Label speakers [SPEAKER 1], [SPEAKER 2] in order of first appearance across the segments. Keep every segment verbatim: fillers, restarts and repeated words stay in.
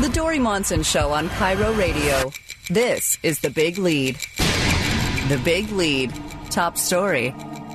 [SPEAKER 1] The Dori Monson Show on Cairo Radio. This is The Big Lead. The Big Lead. Top story.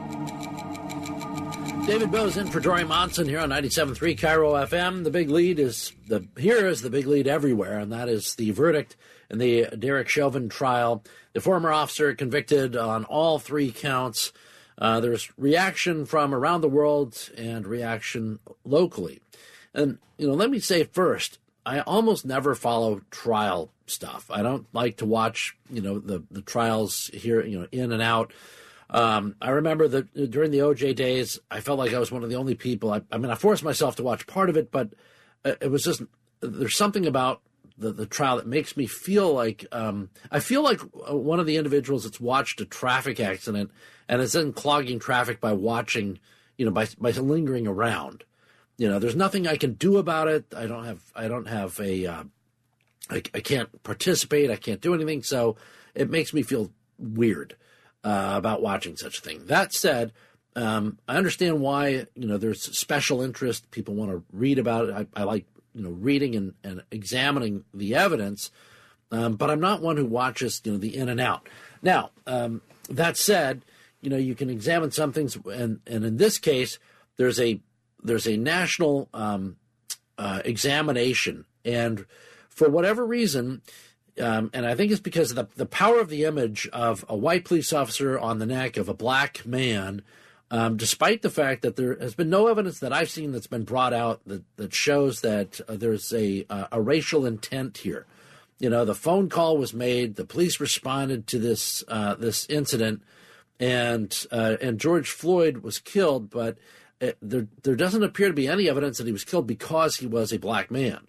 [SPEAKER 2] David Bowes in for Dori Monson here on ninety-seven point three Cairo F M. The Big Lead is the here is the big lead everywhere, and that is the verdict in the Derek Chauvin trial. The former officer convicted on all three counts. Uh, there's reaction from around the world and reaction locally. And, you know, let me say first, I almost never follow trial stuff. I don't like to watch, you know, the, the trials here, you know, in and out. Um, I remember that during the O J days, I felt like I was one of the only people. I, I mean, I forced myself to watch part of it, but it was just, there's something about the, the trial that makes me feel like, um, I feel like one of the individuals that's watched a traffic accident and is then clogging traffic by watching, you know, by, by lingering around. You know, there's nothing I can do about it. I don't have, I don't have a, uh, I, I can't participate. I can't do anything. So it makes me feel weird uh, about watching such a thing. That said, um, I understand why, you know, there's special interest. People want to read about it. I, I like, you know, reading and, and examining the evidence. Um, but I'm not one who watches, you know, the in and out. Now, um, that said, you know, you can examine some things. And, and in this case, there's a, There's a national um, uh, examination, and for whatever reason, um, and I think it's because of the, the power of the image of a white police officer on the neck of a black man, um, despite the fact that there has been no evidence that I've seen that's been brought out that, that shows that uh, there's a, uh, a racial intent here. You know, the phone call was made, the police responded to this uh, this incident, and uh, and George Floyd was killed, but It, there, there doesn't appear to be any evidence that he was killed because he was a black man.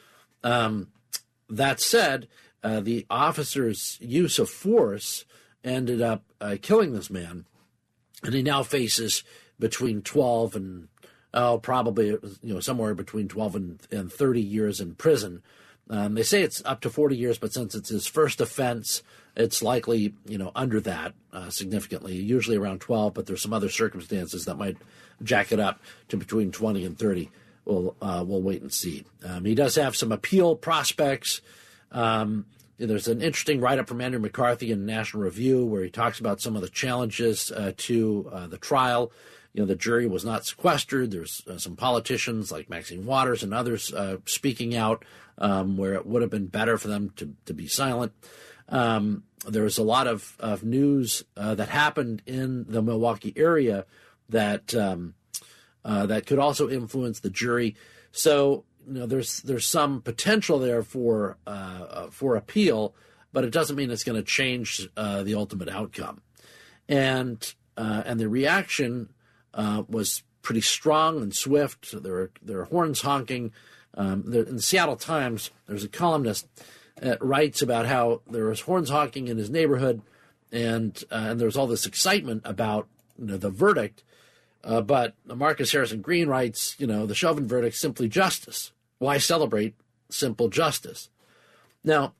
[SPEAKER 2] Um, that said, uh, the officer's use of force ended up uh, killing this man, and he now faces between twelve and oh, probably you know somewhere between twelve and, and thirty years in prison. Um, they say it's up to forty years, but since it's his first offense, it's likely you know under that uh, significantly, usually around twelve. But there's some other circumstances that might jack it up to between twenty and thirty. We'll, uh, we'll wait and see. Um, he does have some appeal prospects. Um, there's an interesting write-up from Andrew McCarthy in National Review where he talks about some of the challenges uh, to uh, the trial. You know, the jury was not sequestered. There's uh, some politicians like Maxine Waters and others uh, speaking out um, where it would have been better for them to, to be silent. Um, there was a lot of, of news uh, that happened in the Milwaukee area that um, uh, that could also influence the jury. So you know, there's there's some potential there for uh, for appeal, but it doesn't mean it's going to change uh, the ultimate outcome. And uh, and the reaction uh, was pretty strong and swift. There were there were horns honking. Um, there, in the Seattle Times, there's a columnist that writes about how there was horns honking in his neighborhood, and uh, and there was all this excitement about you know the verdict. Uh, but Marcus Harrison Green writes, you know, the Chauvin verdict, simply justice. Why celebrate simple justice? Now,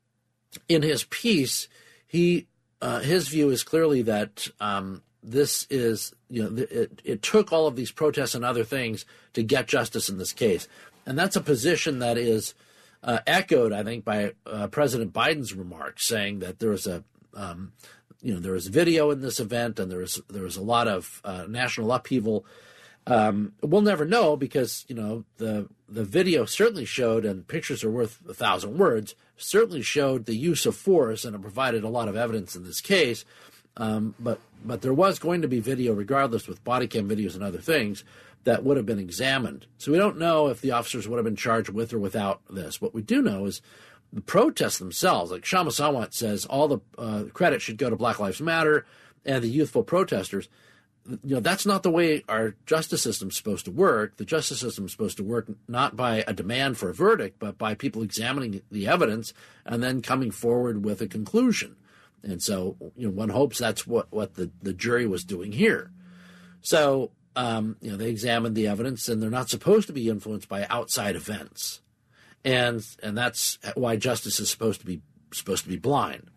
[SPEAKER 2] in his piece, he uh, his view is clearly that um, this is, you know, it, it took all of these protests and other things to get justice in this case. And that's a position that is uh, echoed, I think, by uh, President Biden's remarks, saying that there was a um, You know, there was video in this event, and there was there was a lot of uh, national upheaval. Um, we'll never know because you know the the video certainly showed, and pictures are worth a thousand words. Certainly showed the use of force, and it provided a lot of evidence in this case. Um, but but there was going to be video, regardless, with body cam videos and other things that would have been examined. So we don't know if the officers would have been charged with or without this. What we do know is the protests themselves, like Kshama Sawant says, all the uh, credit should go to Black Lives Matter and the youthful protesters. You know, that's not the way our justice system is supposed to work. The justice system is supposed to work not by a demand for a verdict, but by people examining the evidence and then coming forward with a conclusion. And so, you know, one hopes that's what, what the, the jury was doing here. So, um, you know, they examined the evidence, and they're not supposed to be influenced by outside events. And and that's why justice is supposed to be supposed to be blind,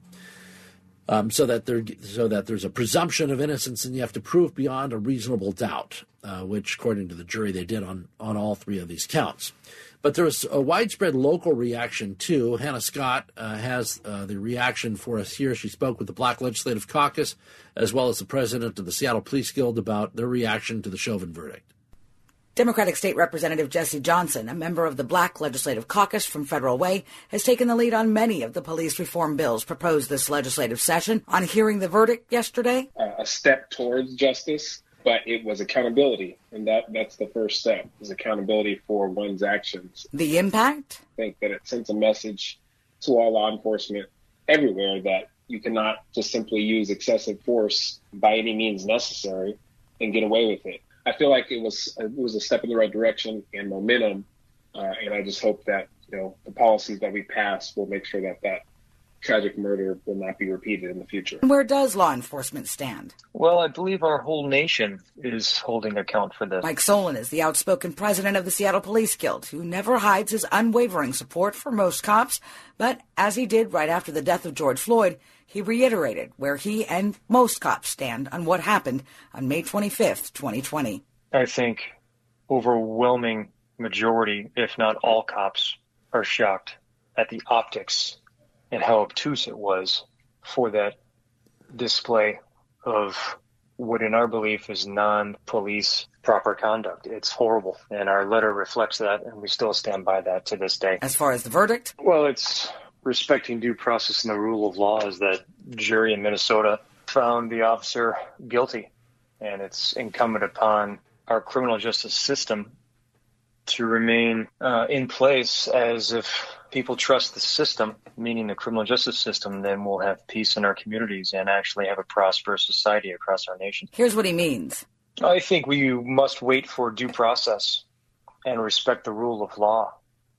[SPEAKER 2] um, so that there so that there's a presumption of innocence, and you have to prove beyond a reasonable doubt, uh, which, according to the jury, they did on on all three of these counts. But there was a widespread local reaction, too. Hannah Scott uh, has uh, the reaction for us here. She spoke with the Black Legislative Caucus, as well as the president of the Seattle Police Guild, about their reaction to the Chauvin verdict.
[SPEAKER 3] Democratic State Representative Jesse Johnson, a member of the Black Legislative Caucus from Federal Way, has taken the lead on many of the police reform bills proposed this legislative session. On hearing the verdict yesterday,
[SPEAKER 4] uh, a step towards justice, but it was accountability, and that, that's the first step, is accountability for one's actions.
[SPEAKER 3] The impact?
[SPEAKER 4] I think that it sends a message to all law enforcement everywhere that you cannot just simply use excessive force by any means necessary and get away with it. I feel like it was it was a step in the right direction and momentum, uh, and I just hope that, you know, the policies that we pass will make sure that that tragic murder will not be repeated in the future.
[SPEAKER 3] Where does law enforcement stand?
[SPEAKER 5] Well, I believe our whole nation is holding account for this.
[SPEAKER 3] Mike Solon is the outspoken president of the Seattle Police Guild, who never hides his unwavering support for most cops, but as he did right after the death of George Floyd, he reiterated where he and most cops stand on what happened on May twenty-fifth, twenty twenty.
[SPEAKER 5] I think overwhelming majority, if not all cops, are shocked at the optics and how obtuse it was for that display of what in our belief is non-police proper conduct. It's horrible, and our letter reflects that, and we still stand by that to this day.
[SPEAKER 3] As far as the verdict?
[SPEAKER 5] Well, it's respecting due process and the rule of law is that jury in Minnesota found the officer guilty, and it's incumbent upon our criminal justice system to remain uh, in place, as if people trust the system, meaning the criminal justice system, then we'll have peace in our communities and actually have a prosperous society across our nation.
[SPEAKER 3] Here's what he means.
[SPEAKER 5] I think we must wait for due process and respect the rule of law.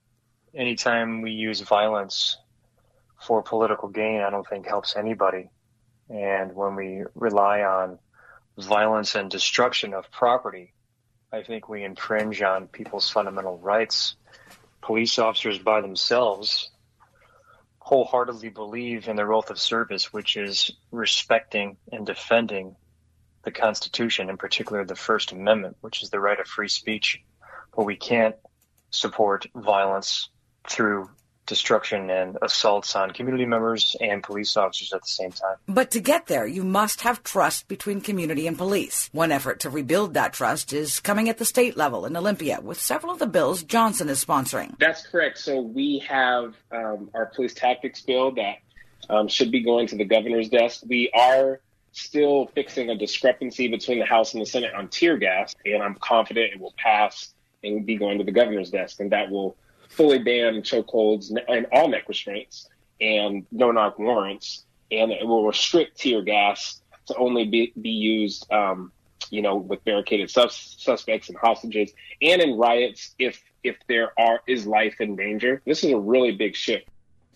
[SPEAKER 5] Anytime we use violence for political gain, I don't think helps anybody. And when we rely on violence and destruction of property, I think we infringe on people's fundamental rights. Police officers by themselves wholeheartedly believe in their oath of service, which is respecting and defending the Constitution, in particular the First Amendment, which is the right of free speech. But we can't support violence through destruction and assaults on community members and police officers at the same time.
[SPEAKER 3] But to get there, you must have trust between community and police. One effort to rebuild that trust is coming at the state level in Olympia with several of the bills Johnson is sponsoring.
[SPEAKER 4] That's correct. So we have um, our police tactics bill that um, should be going to the governor's desk. We are still fixing a discrepancy between the House and the Senate on tear gas, and I'm confident it will pass and be going to the governor's desk, and that will fully ban chokeholds and all neck restraints and no-knock warrants, and it will restrict tear gas to only be, be used, um, you know, with barricaded sus- suspects and hostages, and in riots if if there are is life in danger. This is a really big shift.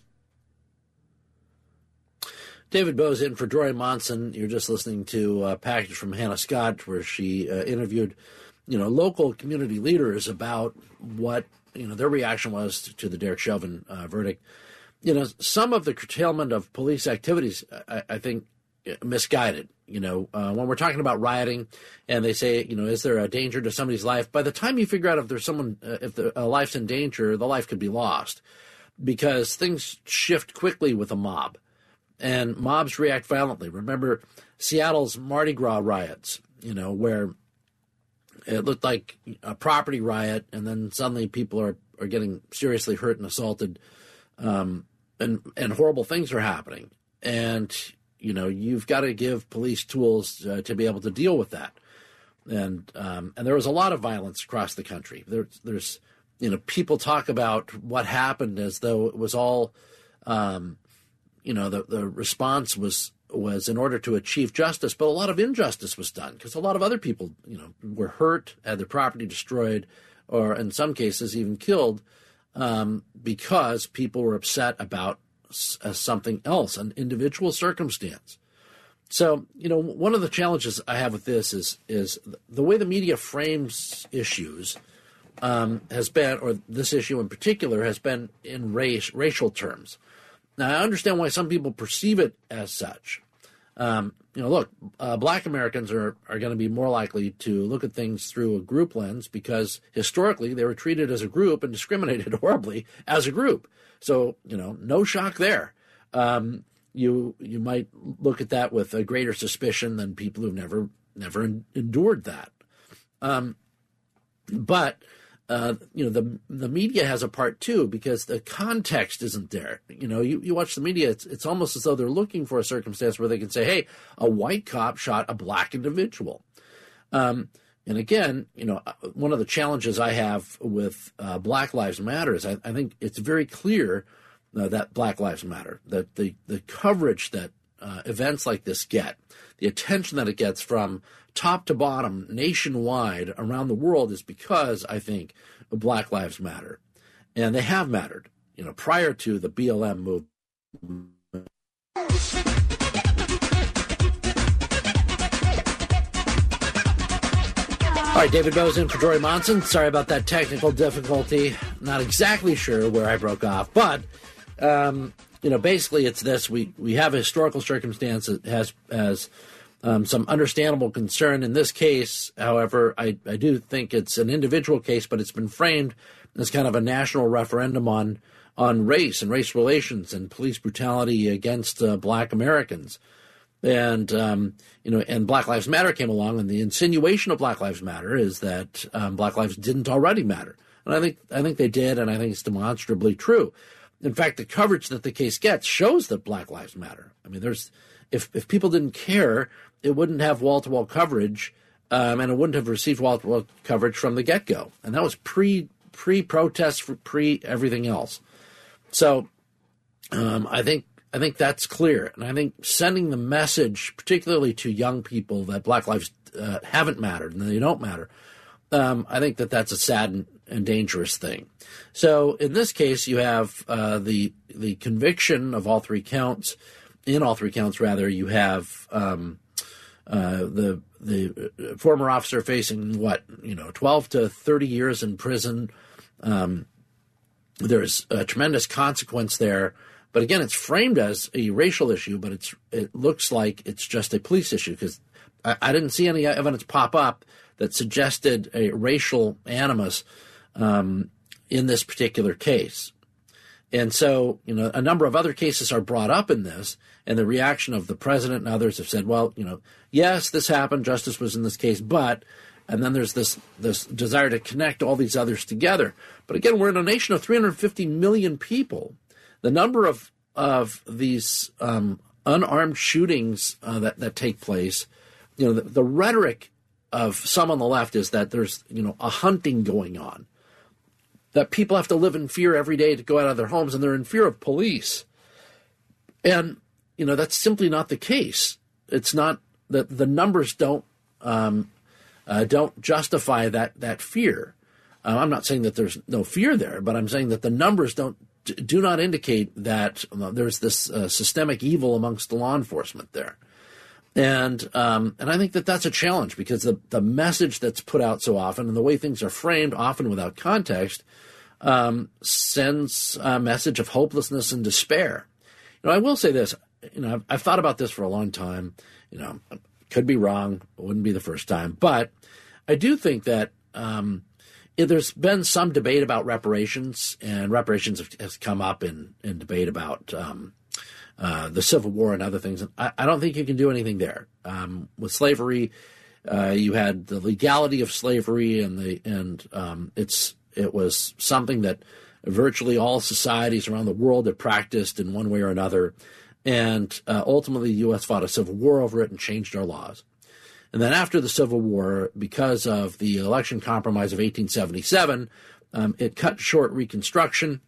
[SPEAKER 2] David Bose in for Dori Monson. You're just listening to a package from Hannah Scott, where she uh, interviewed, you know, local community leaders about what, you know, their reaction was to, to the Derek Chauvin uh, verdict. You know, some of the curtailment of police activities, I, I think, misguided. You know, uh, when we're talking about rioting and they say, you know, is there a danger to somebody's life? By the time you figure out if there's someone, uh, if the a life's in danger, the life could be lost, because things shift quickly with a mob, and mobs react violently. Remember Seattle's Mardi Gras riots, you know, where it looked like a property riot, and then suddenly people are, are getting seriously hurt and assaulted, um, and and horrible things are happening. And, you know, you've got to give police tools uh, to be able to deal with that. And um, and there was a lot of violence across the country. There, there's, you know, people talk about what happened as though it was all, um, you know, the, the response was was in order to achieve justice, but a lot of injustice was done because a lot of other people, you know, were hurt, had their property destroyed, or in some cases even killed, um, because people were upset about s- uh, something else, an individual circumstance. So, you know, one of the challenges I have with this is is the way the media frames issues um, has been, or this issue in particular, has been in race racial terms. Now, I understand why some people perceive it as such, Um, you know, look, uh, black Americans are, are going to be more likely to look at things through a group lens because historically they were treated as a group and discriminated horribly as a group. So, you know, no shock there. Um, you you might look at that with a greater suspicion than people who've never never endured that. Um, but Uh, you know, the the media has a part too because the context isn't there. You know, you, you watch the media, it's, it's almost as though they're looking for a circumstance where they can say, hey, a white cop shot a black individual. Um, and again, you know, one of the challenges I have with uh, Black Lives Matter is I, I think it's very clear uh, that Black Lives Matter, that the, the coverage that uh, events like this get, the attention that it gets from top to bottom, nationwide, around the world is because, I think, Black Lives Matter. And they have mattered, you know, prior to the B L M movement. All right, David Bowes in for Jory Monson. Sorry about that technical difficulty. Not exactly sure where I broke off, but, um, you know, basically it's this. We, we have a historical circumstance that has, has Um, some understandable concern. In this case, however, I, I do think it's an individual case, but it's been framed as kind of a national referendum on on race and race relations and police brutality against uh, black Americans. And, um, you know, and Black Lives Matter came along, and the insinuation of Black Lives Matter is that um, Black lives didn't already matter. And I think I think they did, and I think it's demonstrably true. In fact, the coverage that the case gets shows that Black Lives Matter. I mean, there's if if people didn't care, it wouldn't have wall-to-wall coverage, um, and it wouldn't have received wall-to-wall coverage from the get-go. And that was pre, pre-protest, pre-everything else. So um, I think I think that's clear. And I think sending the message, particularly to young people, that Black lives uh, haven't mattered and they don't matter, um, I think that that's a sad and, and dangerous thing. So in this case, you have uh, the the conviction of all three counts. In all three counts, rather, you have um, uh, the the former officer facing what you know, twelve to thirty years in prison. Um, there's a tremendous consequence there, but again, it's framed as a racial issue, but it's it looks like it's just a police issue because I, I didn't see any evidence pop up that suggested a racial animus um, in this particular case. And so, you know, a number of other cases are brought up in this, and the reaction of the president and others have said, well, you know, yes, this happened, justice was in this case, but, and then there's this this desire to connect all these others together. But again, we're in a nation of three hundred fifty million people. The number of of these um, unarmed shootings uh, that, that take place, you know, the, the rhetoric of some on the left is that there's, you know, a hunting going on, that people have to live in fear every day to go out of their homes, and they're in fear of police. And, you know, that's simply not the case. It's not that the numbers don't um, uh, don't justify that that fear. Uh, I'm not saying that there's no fear there, but I'm saying that the numbers don't do not indicate that uh, there's this uh, systemic evil amongst the law enforcement there. And um, and I think that that's a challenge, because the, the message that's put out so often and the way things are framed, often without context, um, sends a message of hopelessness and despair. You know, I will say this. You know, I've, I've thought about this for a long time. You know, could be wrong. It wouldn't be the first time. But I do think that um, there's been some debate about reparations, and reparations have, has come up in, in debate about um Uh, the Civil War and other things. I, I don't think you can do anything there. Um, with slavery, uh, you had the legality of slavery, and the and um, it's it was something that virtually all societies around the world have practiced in one way or another. And uh, ultimately, the U S fought a civil war over it and changed our laws. And then after the Civil War, because of the election compromise of eighteen seventy-seven, um, it cut short Reconstruction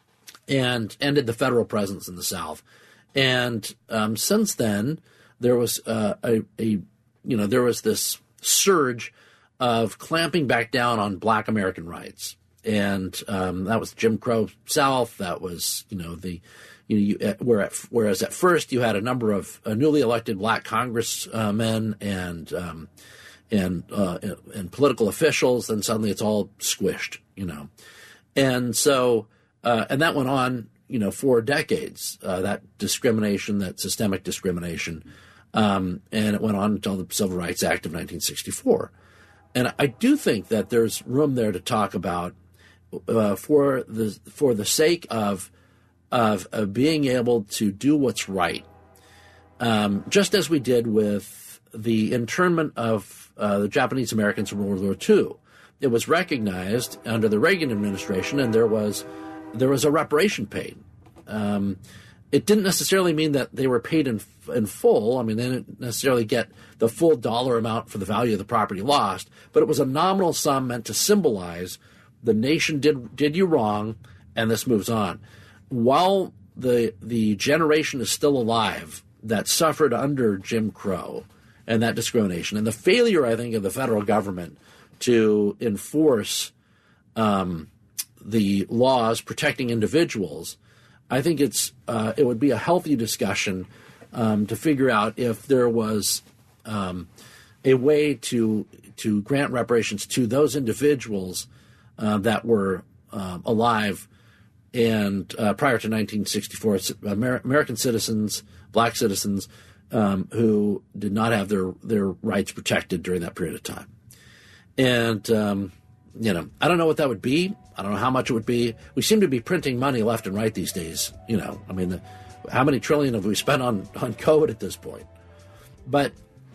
[SPEAKER 2] and ended the federal presence in the South. And um, since then, there was uh, a, a, you know, there was this surge of clamping back down on Black American rights, and um, that was Jim Crow South. That was, you know, the, you know, you, where at, whereas at first you had a number of uh, newly elected Black congressmen and um, and uh, and political officials, then suddenly it's all squished, you know, and so uh, and that went on, you know, for decades, uh, that discrimination, that systemic discrimination. Um, and it went on until the Civil Rights Act of nineteen sixty-four. And I do think that there's room there to talk about uh, for the for the sake of, of of being able to do what's right, um, just as we did with the internment of uh, the Japanese Americans in World War Two. It was recognized under the Reagan administration, and there was there was a reparation paid. Um, it didn't necessarily mean that they were paid in in full. I mean, they didn't necessarily get the full dollar amount for the value of the property lost, but it was a nominal sum meant to symbolize the nation did did you wrong, and this moves on. While the the generation is still alive that suffered under Jim Crow and that discrimination, and the failure, I think, of the federal government to enforce um, the laws protecting individuals, I think it's uh, it would be a healthy discussion um, to figure out if there was um, a way to to grant reparations to those individuals uh, that were um, alive and uh, prior to nineteen sixty-four, Amer- American citizens, black citizens um, who did not have their their rights protected during that period of time. And, um, you know, I don't know what that would be. I don't know how much it would be. We seem to be printing money left and right these days. You know, I mean, the, how many trillion have we spent on, on COVID at this point? But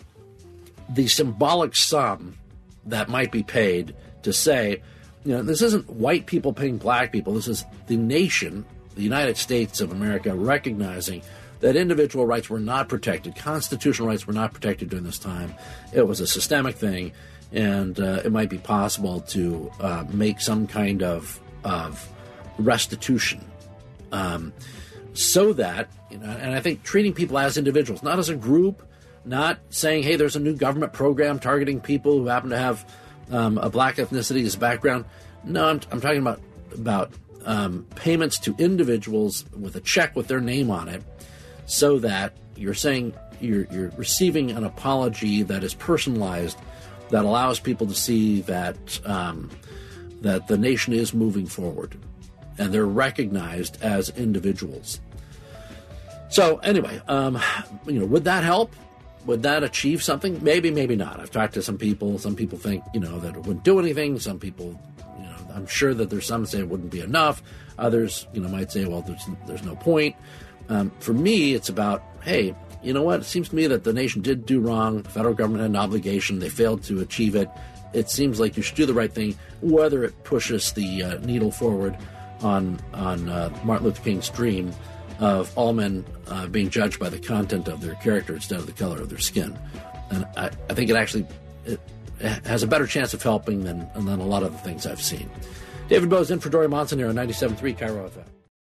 [SPEAKER 2] the symbolic sum that might be paid to say, you know, this isn't white people paying black people. This is the nation, the United States of America, recognizing that individual rights were not protected. Constitutional rights were not protected during this time. It was a systemic thing. And uh, it might be possible to uh, make some kind of of restitution, um, so that, you know, and I think treating people as individuals, not as a group, not saying, hey, there's a new government program targeting people who happen to have um, a black ethnicity as a background. No, I'm, I'm talking about about um, payments to individuals with a check with their name on it, so that you're saying you're you're receiving an apology that is personalized, that allows people to see that um, that the nation is moving forward, and they're recognized as individuals. So anyway, um, you know, would that help? Would that achieve something? Maybe, maybe not. I've talked to some people. Some people think, you know, that it wouldn't do anything. Some people, you know, I'm sure that there's some say it wouldn't be enough. Others, you know, might say, well, there's there's no point. Um, for me, it's about, hey, you know what? It seems to me that the nation did do wrong. The federal government had an obligation. They failed to achieve it. It seems like you should do the right thing, whether it pushes the uh, needle forward on on uh, Martin Luther King's dream of all men uh, being judged by the content of their character instead of the color of their skin. And I, I think it actually it has a better chance of helping than, than a lot of the things I've seen. David Bose in for Dory Monson here on ninety-seven point three Cairo F M.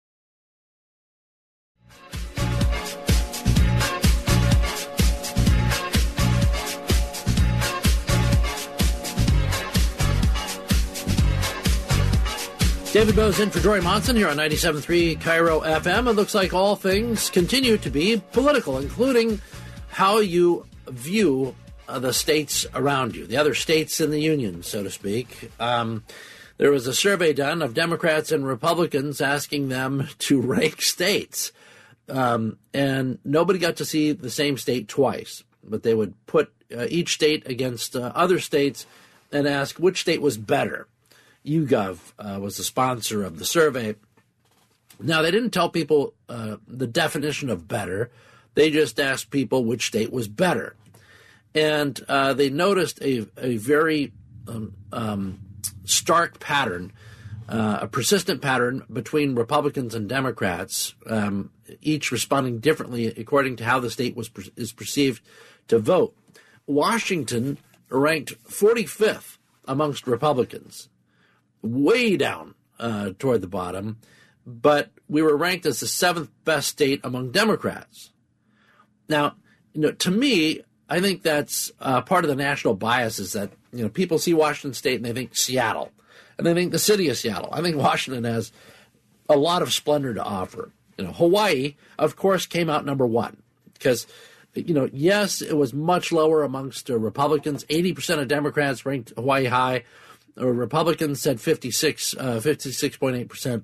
[SPEAKER 2] David Bose in for Dory Monson here on ninety-seven point three Cairo F M. It looks like all things continue to be political, including how you view uh, the states around you, the other states in the union, so to speak. Um, there was a survey done of Democrats and Republicans asking them to rank states. Um, and nobody got to see the same state twice, but they would put uh, each state against uh, other states and ask which state was better. YouGov uh, was the sponsor of the survey. Now, they didn't tell people uh, the definition of better. They just asked people which state was better. And uh, they noticed a, a very um, um, stark pattern, uh, a persistent pattern between Republicans and Democrats, um, each responding differently according to how the state was is perceived to vote. Washington ranked forty-fifth amongst Republicans, way down uh, toward the bottom, but we were ranked as the seventh best state among Democrats. Now, you know, to me, I think that's uh, part of the national bias is that, you know, people see Washington State and they think Seattle, and they think the city of Seattle. I think Washington has a lot of splendor to offer. You know, Hawaii, of course, came out number one because, you know, yes, it was much lower amongst uh, Republicans. eighty percent of Democrats ranked Hawaii high. Or Republicans said fifty-six, uh, fifty-six point eight percent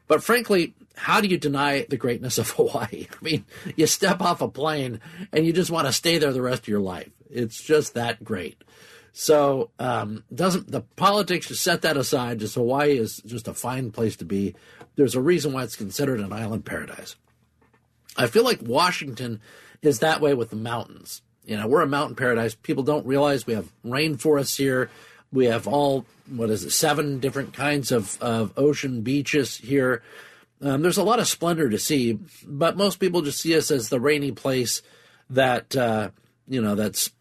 [SPEAKER 2] But frankly, how do you deny the greatness of Hawaii? I mean, you step off a plane and you just want to stay there the rest of your life. It's just that great. So um, doesn't the politics, just set that aside. Just Hawaii is just a fine place to be. There's a reason why it's considered an island paradise. I feel like Washington is that way with the mountains. You know, we're a mountain paradise. People don't realize we have rainforests here. We have all, what is it, seven different kinds of, of ocean beaches here. Um, there's a lot of splendor to see, but most people just see us as the rainy place that, uh, you know, that's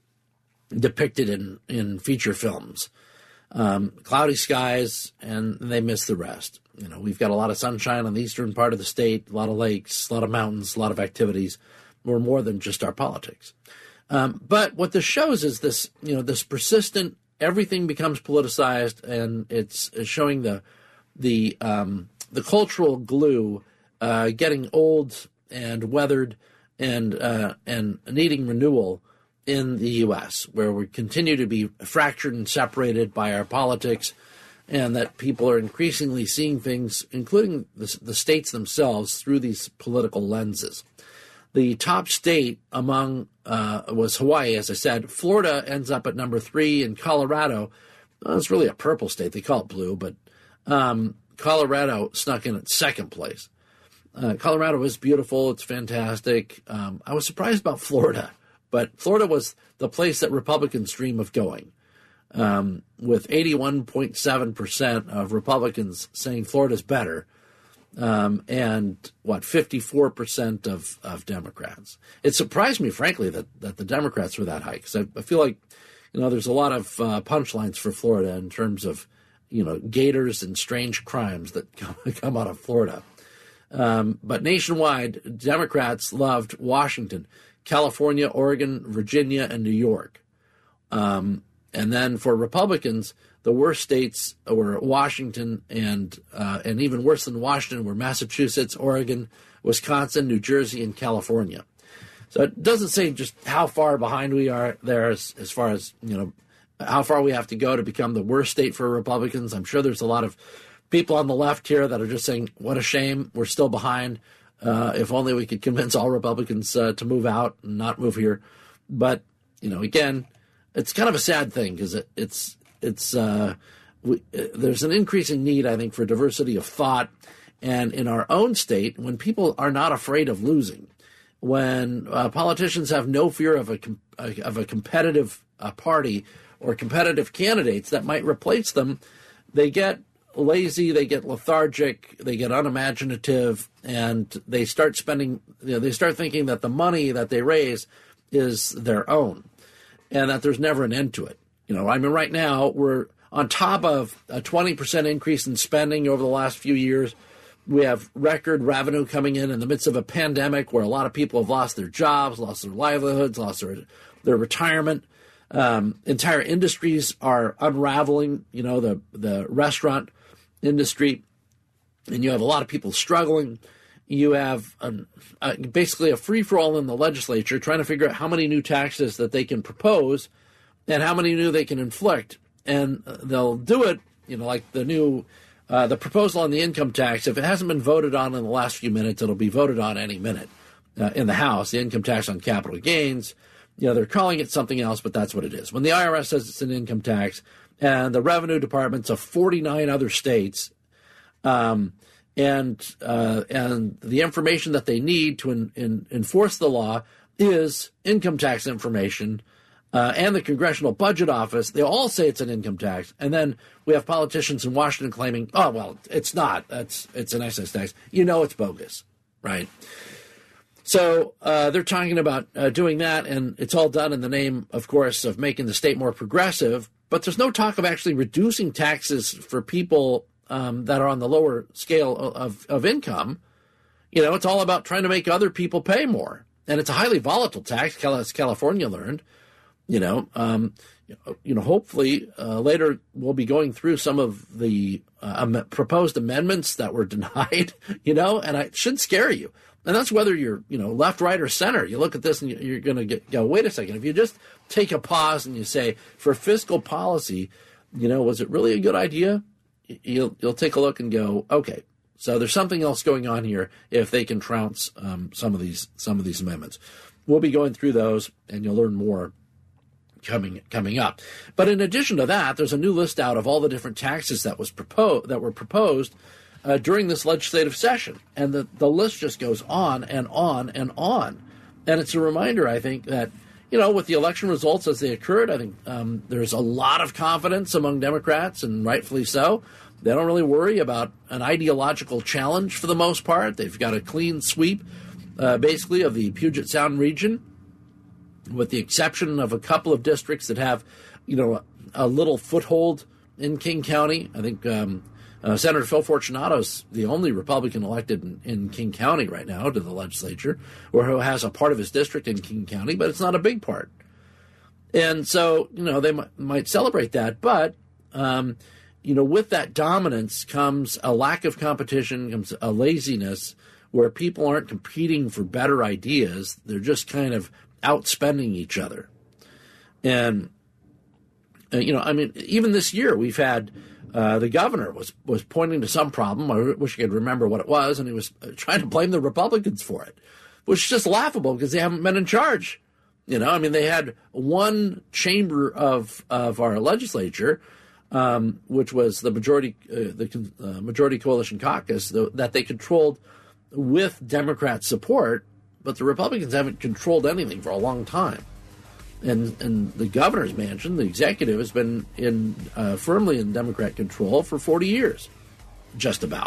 [SPEAKER 2] depicted in, in feature films. Um, cloudy skies, and they miss the rest. You know, we've got a lot of sunshine on the eastern part of the state, a lot of lakes, a lot of mountains, a lot of activities. We're more than just our politics. Um, but what this shows is this, you know, this persistent, everything becomes politicized, and it's, it's showing the the um, the cultural glue uh, getting old and weathered and uh, and needing renewal in the U S, where we continue to be fractured and separated by our politics, and that people are increasingly seeing things, including the, the states themselves, through these political lenses. The top state among uh, was Hawaii, as I said. Florida ends up at number three, and Colorado, well, it's really a purple state. They call it blue, but um, Colorado snuck in at second place. Uh, Colorado is beautiful. It's fantastic. Um, I was surprised about Florida, but Florida was the place that Republicans dream of going, um, with eighty-one point seven percent of Republicans saying Florida's better. Um, and what, fifty-four percent of, of Democrats. It surprised me, frankly, that, that the Democrats were that high, because I, I feel like, you know, there's a lot of uh, punchlines for Florida in terms of, you know, gators and strange crimes that come, come out of Florida. Um, but nationwide, Democrats loved Washington, California, Oregon, Virginia, and New York. Um, and then for Republicans, the worst states were Washington, and uh, and even worse than Washington were Massachusetts, Oregon, Wisconsin, New Jersey, and California. So it doesn't say just how far behind we are there as, as far as, you know, how far we have to go to become the worst state for Republicans. I'm sure there's a lot of people on the left here that are just saying, what a shame, we're still behind. Uh, if only we could convince all Republicans uh, to move out and not move here. But, you know, again, it's kind of a sad thing, because it, it's it's uh, we, uh, there's an increasing need, I think, for diversity of thought. And in our own state, when people are not afraid of losing, when uh, politicians have no fear of a com- of a competitive uh, party or competitive candidates that might replace them, they get lazy, they get lethargic, they get unimaginative, and they start spending, you know, they start thinking that the money that they raise is their own, and that there's never an end to it. You know, I mean, right now we're on top of a twenty percent increase in spending over the last few years. We have record revenue coming in in the midst of a pandemic where a lot of people have lost their jobs, lost their livelihoods, lost their, their retirement. Um, entire industries are unraveling, you know, the, the restaurant industry, and you have a lot of people struggling. You have an, uh, basically a free-for-all in the legislature trying to figure out how many new taxes that they can propose and how many new they can inflict. And they'll do it, you know, like the new, uh, the proposal on the income tax. If it hasn't been voted on in the last few minutes, it'll be voted on any minute uh, in the House, the income tax on capital gains. You know, they're calling it something else, but that's what it is. When the I R S says it's an income tax, and the revenue departments of forty-nine other states, um, and uh, and the information that they need to in, in, enforce the law is income tax information, uh, and the Congressional Budget Office, they all say it's an income tax. And then we have politicians in Washington claiming, oh, well, it's not. That's it's an excise tax. You know it's bogus, right? So uh, they're talking about uh, doing that, and it's all done in the name, of course, of making the state more progressive. But there's no talk of actually reducing taxes for people um, that are on the lower scale of, of income. You know, it's all about trying to make other people pay more. And it's a highly volatile tax, as California learned. You know, um, you know, hopefully uh, later we'll be going through some of the uh, am- proposed amendments that were denied, you know, and it should scare you. And that's whether you're, you know, left, right, or center. You look at this and you're going to get, go, wait a second. If you just take a pause and you say, for fiscal policy, you know, was it really a good idea? You'll, you'll take a look and go, okay, So there's something else going on here if they can trounce um, some of these some of these amendments. We'll be going through those, and you'll learn more coming coming up. But in addition to that, there's a new list out of all the different taxes that was proposed that were proposed uh, during this legislative session, and the the list just goes on and on and on. And it's a reminder, I think, that you know, with the election results as they occurred, I think um, there's a lot of confidence among Democrats, and rightfully so. They don't really worry about an ideological challenge for the most part. They've got a clean sweep, uh, basically, of the Puget Sound region, with the exception of a couple of districts that have, you know, a, a little foothold in King County. I think um, uh, Senator Phil Fortunato is the only Republican elected in, in King County right now to the legislature, or who has a part of his district in King County, but it's not a big part. And so, you know, they m- might celebrate that, but... Um, You know, with that dominance comes a lack of competition, comes a laziness where people aren't competing for better ideas. They're just kind of outspending each other. And, uh, you know, I mean, even this year we've had uh, the governor was, was pointing to some problem. I wish I could remember what it was. And he was trying to blame the Republicans for it, which is just laughable because they haven't been in charge. You know, I mean, they had one chamber of, of our legislature, Um, which was the majority, uh, the uh, majority coalition caucus, the, that they controlled with Democrat support, but the Republicans haven't controlled anything for a long time. And and the governor's mansion, the executive, has been in uh, firmly in Democrat control for forty years, just about.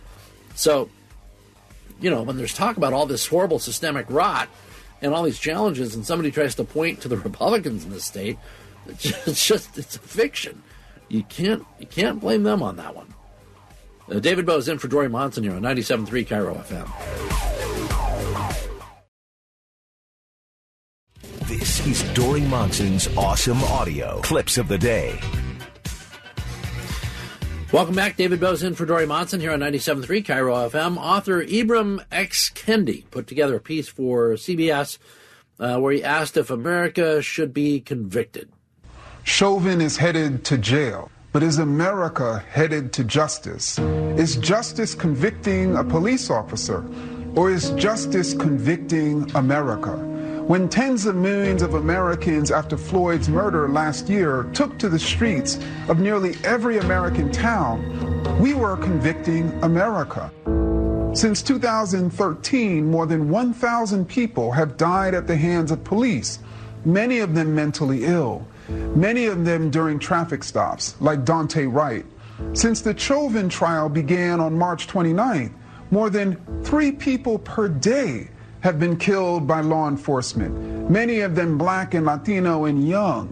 [SPEAKER 2] So, you know, when there's talk about all this horrible systemic rot and all these challenges, and somebody tries to point to the Republicans in the state, it's just it's a fiction. You can't you can't blame them on that one. Uh, David Bowe is in for Dory Monson here on ninety-seven point three Cairo F M.
[SPEAKER 6] This is Dory Monson's Awesome Audio Clips of the Day.
[SPEAKER 2] Welcome back. David Bowe is in for Dory Monson here on ninety-seven point three Cairo F M. Author Ibram X. Kendi put together a piece for C B S uh, where he asked if America should be convicted.
[SPEAKER 7] Chauvin is headed to jail, but is America headed to justice? Is justice convicting a police officer, or is justice convicting America? When tens of millions of Americans after Floyd's murder last year took to the streets of nearly every American town, we were convicting America. Since two thousand thirteen, more than one thousand people have died at the hands of police, many of them mentally ill. Many of them during traffic stops, like Daunte Wright. Since the Chauvin trial began on March twenty-ninth, more than three people per day have been killed by law enforcement, many of them black and Latino and young.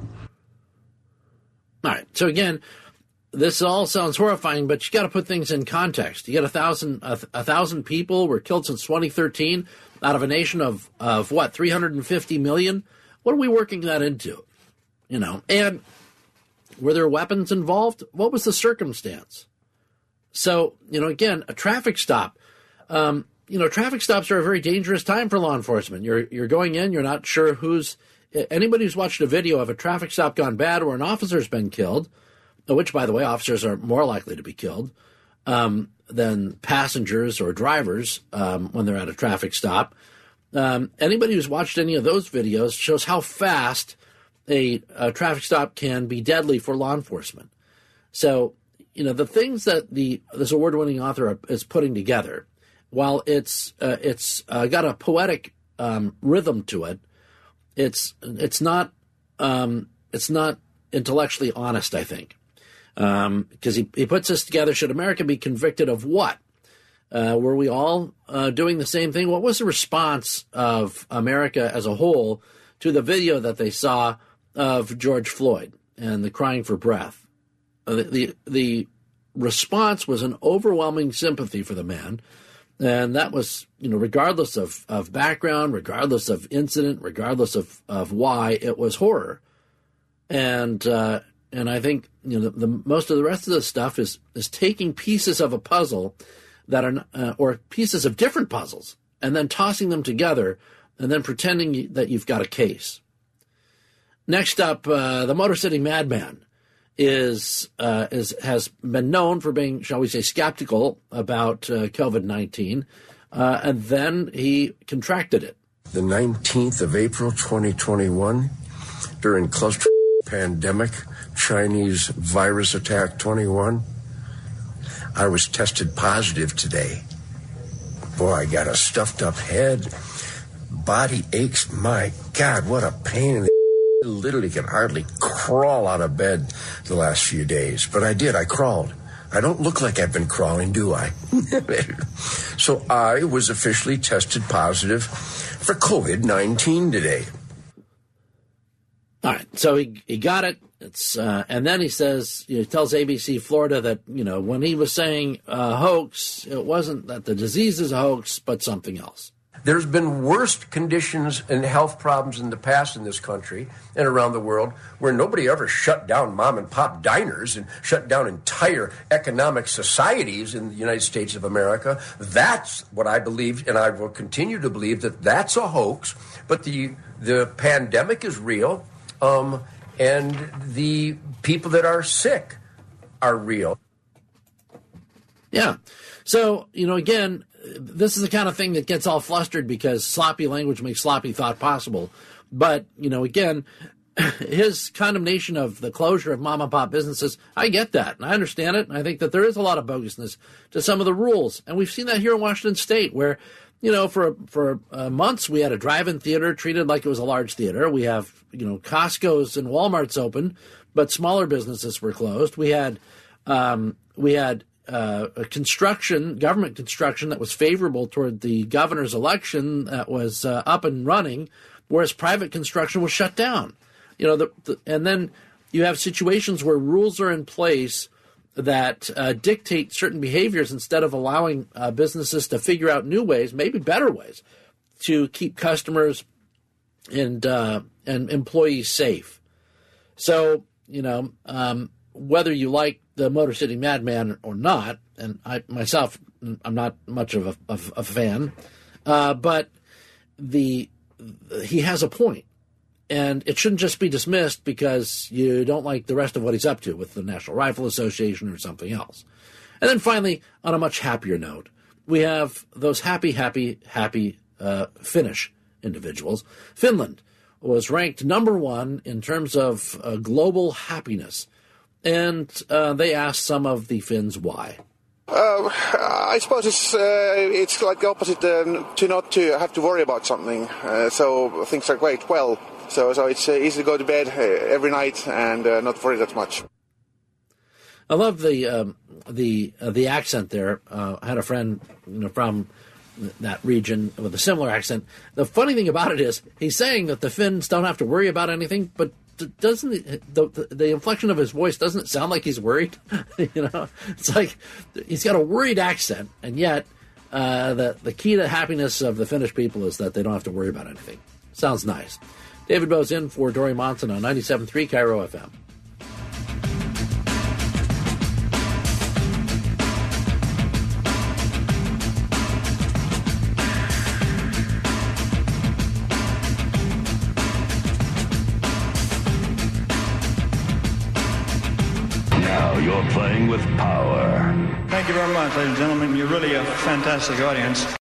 [SPEAKER 2] All right. So again, this all sounds horrifying, but you got to put things in context. You got a thousand, a, a thousand people were killed since twenty thirteen out of a nation of, of what, three hundred fifty million? What are we working that into? You know, and were there weapons involved? What was the circumstance? So, you know, again, a traffic stop. Um, you know, traffic stops are a very dangerous time for law enforcement. You're you're going in, you're not sure who's anybody who's watched a video of a traffic stop gone bad or an officer's been killed, which, by the way, officers are more likely to be killed um, than passengers or drivers um, when they're at a traffic stop. Um, anybody who's watched any of those videos shows how fast A, a traffic stop can be deadly for law enforcement. So, you know, the things that the this award-winning author is putting together, while it's uh, it's uh, got a poetic um, rhythm to it, it's it's not um, it's not intellectually honest, I think, because um, he he puts this together. Should America be convicted of what? Uh, were we all uh, doing the same thing? What was the response of America as a whole to the video that they saw of George Floyd and the crying for breath? Uh, the, the the response was an overwhelming sympathy for the man, and that was, you know, regardless of, of background, regardless of incident, regardless of, of why, it was horror. And uh, and I think, you know, the, the most of the rest of the stuff is is taking pieces of a puzzle that are uh, or pieces of different puzzles and then tossing them together and then pretending that you've got a case. Next up, uh, the Motor City Madman is uh, is has been known for being, shall we say, skeptical about uh, COVID nineteen, uh, and then he contracted it.
[SPEAKER 8] The nineteenth of April, twenty twenty-one, during cluster pandemic, Chinese virus attack twenty-one, I was tested positive today. Boy, I got a stuffed up head, body aches. My God, what a pain in the literally can hardly crawl out of bed the last few days. But I did. I crawled. I don't look like I've been crawling, do I? So I was officially tested positive for COVID nineteen today.
[SPEAKER 2] All right. So he he got it. It's uh, and then he says, he tells A B C Florida that, you know, when he was saying uh, hoax, it wasn't that the disease is a hoax, but something else.
[SPEAKER 8] There's been worse conditions and health problems in the past in this country and around the world where nobody ever shut down mom and pop diners and shut down entire economic societies in the United States of America. That's what I believe, and I will continue to believe that that's a hoax. But the the pandemic is real, um, and the people that are sick are real.
[SPEAKER 2] Yeah. So, you know, again, this is the kind of thing that gets all flustered because sloppy language makes sloppy thought possible. But, you know, again, his condemnation of the closure of mom and pop businesses, I get that. And I understand it. And I think that there is a lot of bogusness to some of the rules. And we've seen that here in Washington State where, you know, for for uh, months we had a drive-in theater treated like it was a large theater. We have, you know, Costco's and Walmart's open, but smaller businesses were closed. We had um, we had Uh, a construction, government construction that was favorable toward the governor's election that was uh, up and running, whereas private construction was shut down. You know, the, the, and then you have situations where rules are in place that uh, dictate certain behaviors instead of allowing uh, businesses to figure out new ways, maybe better ways, to keep customers and uh, and employees safe. So, you know, um, whether you like the Motor City Madman or not, and I myself, I'm not much of a, of a fan, uh, but the he has a point, and it shouldn't just be dismissed because you don't like the rest of what he's up to with the National Rifle Association or something else. And then finally, on a much happier note, we have those happy, happy, happy uh, Finnish individuals. Finland was ranked number one in terms of uh, global happiness. And uh, they asked some of the Finns why.
[SPEAKER 9] Uh, I suppose it's uh, it's like the opposite um, to not to have to worry about something. Uh, so things are great. Well, so so it's uh, easy to go to bed uh, every night and uh, not worry that much.
[SPEAKER 2] I love the um, the uh, the accent there. Uh, I had a friend, you know, from that region with a similar accent. The funny thing about it is he's saying that the Finns don't have to worry about anything, but doesn't the, the the inflection of his voice doesn't it sound like he's worried? You know, it's like he's got a worried accent, and yet uh, the the key to happiness of the Finnish people is that they don't have to worry about anything. Sounds nice. David Bowe's in for Dory Monson on ninety-seven point three Cairo F M.
[SPEAKER 6] You're playing with power.
[SPEAKER 10] Thank you very much, ladies and gentlemen. You're really a fantastic audience.